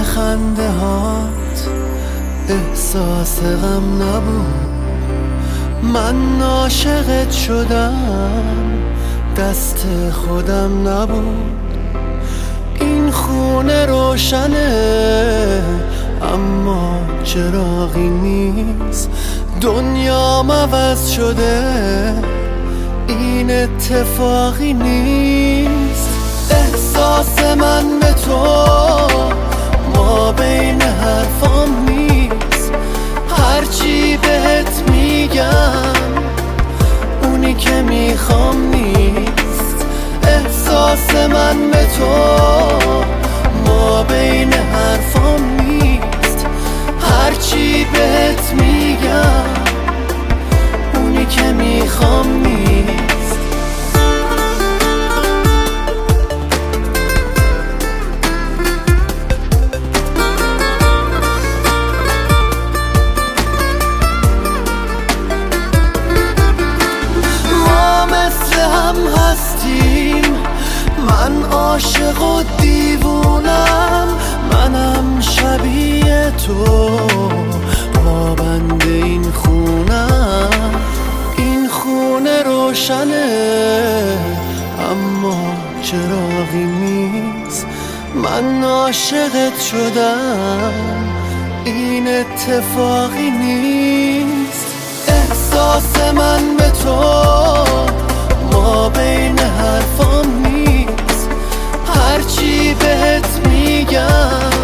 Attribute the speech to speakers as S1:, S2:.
S1: خنده هات احساس غم نبود. من عاشقت شدم دست خودم نبود. این خونه روشنه اما چراغی نیست. دنیام عوض شده این اتفاقی نیست. احساس من به تو ما بین حرفام نیست. هرچی بهت میگم اونی که میخوام نیست. احساس من به تو ما بین حرفام نیست. هرچی بهت میگم اونی که میخوام نیست. هم هستیم، من عاشق و دیوونم. منم شبیه تو پابند این خونم. این خونه روشنه اما چراغی نیست. من عاشقت شدم این اتفاقی نیست. احساس من به تو ما بین حرفام نیست. هرچی بهت میگم